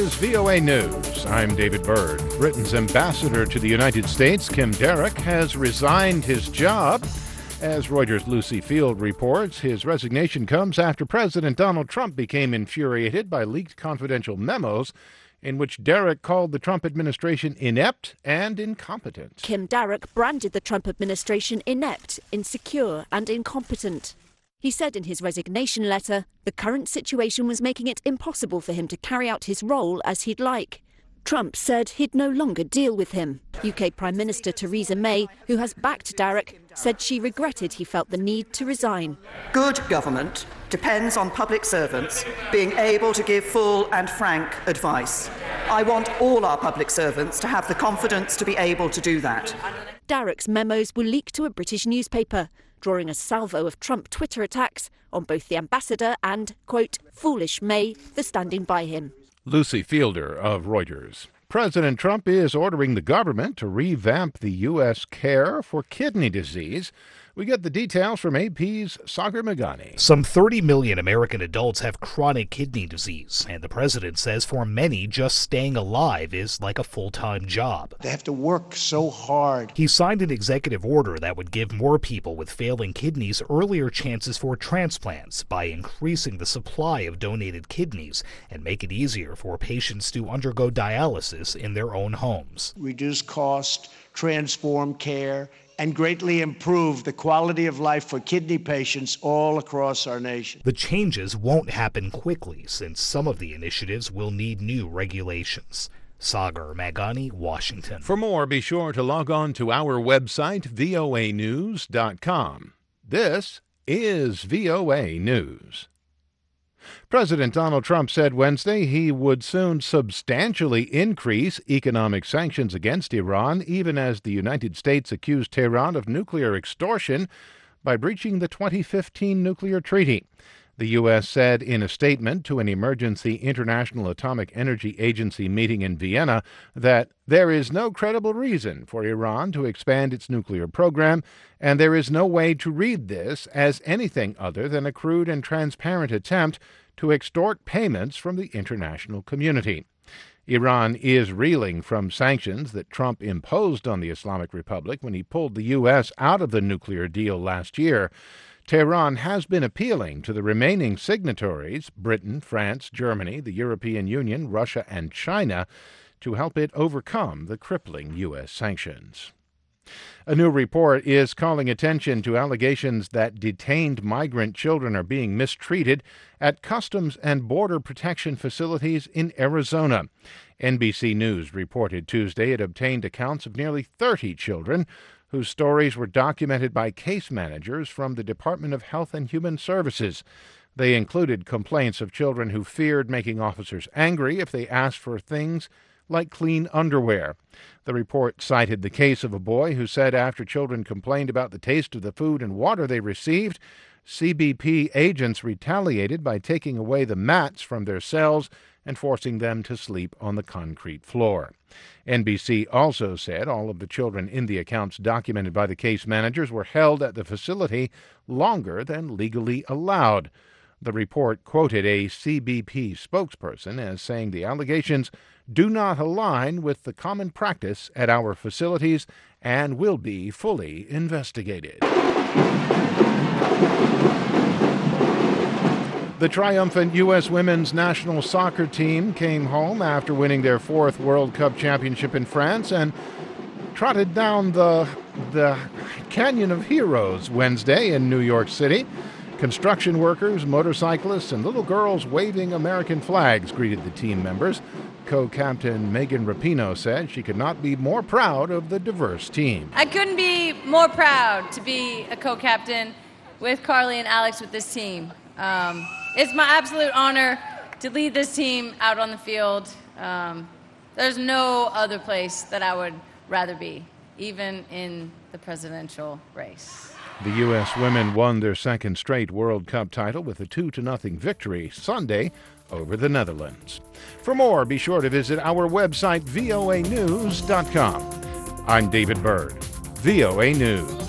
is VOA News. I'm David Byrd. Britain's ambassador to the United States, Kim Darroch, has resigned his job. As Reuters' Lucy Field reports, his resignation comes after President Donald Trump became infuriated by leaked confidential memos in which Darroch called the Trump administration inept and incompetent. Kim Darroch branded the Trump administration inept, insecure and incompetent. He said in his resignation letter, the current situation was making it impossible for him to carry out his role as he'd like. Trump said he'd no longer deal with him. UK Prime Minister Theresa May, who has backed Darroch, said she regretted he felt the need to resign. Good government depends on public servants being able to give full and frank advice. I want all our public servants to have the confidence to be able to do that. Darroch's memos were leaked to a British newspaper, drawing a salvo of Trump Twitter attacks on both the ambassador and, quote, foolish May for standing by him. Lucy Fielder of Reuters. President Trump is ordering the government to revamp the U.S. care for kidney disease. We get the details from AP's Sagar Meghani. Some 30 million American adults have chronic kidney disease, and the president says for many, just staying alive is like a full-time job. They have to work so hard. He signed an executive order that would give more people with failing kidneys earlier chances for transplants by increasing the supply of donated kidneys and make it easier for patients to undergo dialysis in their own homes. Reduce cost, transform care, and greatly improve the quality of life for kidney patients all across our nation. The changes won't happen quickly, since some of the initiatives will need new regulations. Sagar Meghani, Washington. For more, be sure to log on to our website, voanews.com. This is VOA News. President Donald Trump said Wednesday he would soon substantially increase economic sanctions against Iran, even as the United States accused Tehran of nuclear extortion by breaching the 2015 nuclear treaty. The U.S. said in a statement to an emergency International Atomic Energy Agency meeting in Vienna that there is no credible reason for Iran to expand its nuclear program, and there is no way to read this as anything other than a crude and transparent attempt to extort payments from the international community. Iran is reeling from sanctions that Trump imposed on the Islamic Republic when he pulled the U.S. out of the nuclear deal last year. Tehran has been appealing to the remaining signatories, Britain, France, Germany, the European Union, Russia, and China, to help it overcome the crippling U.S. sanctions. A new report is calling attention to allegations that detained migrant children are being mistreated at Customs and Border Protection facilities in Arizona. NBC News reported Tuesday it obtained accounts of nearly 30 children whose stories were documented by case managers from the Department of Health and Human Services. They included complaints of children who feared making officers angry if they asked for things like clean underwear. The report cited the case of a boy who said after children complained about the taste of the food and water they received, CBP agents retaliated by taking away the mats from their cells and forcing them to sleep on the concrete floor. NBC also said all of the children in the accounts documented by the case managers were held at the facility longer than legally allowed. The report quoted a CBP spokesperson as saying the allegations do not align with the common practice at our facilities and will be fully investigated. The triumphant U.S. women's national soccer team came home after winning their fourth World Cup championship in France and trotted down the Canyon of Heroes Wednesday in New York City. Construction workers, motorcyclists, and little girls waving American flags greeted the team members. Co-captain Megan Rapinoe said she could not be more proud of the diverse team. I couldn't be more proud to be a co-captain with Carly and Alex with this team. It's my absolute honor to lead this team out on the field. There's no other place that I would rather be, even in the presidential race. The U.S. women won their second straight World Cup title with a 2-0 victory Sunday over the Netherlands. For more, be sure to visit our website, voanews.com. I'm David Byrd, VOA News.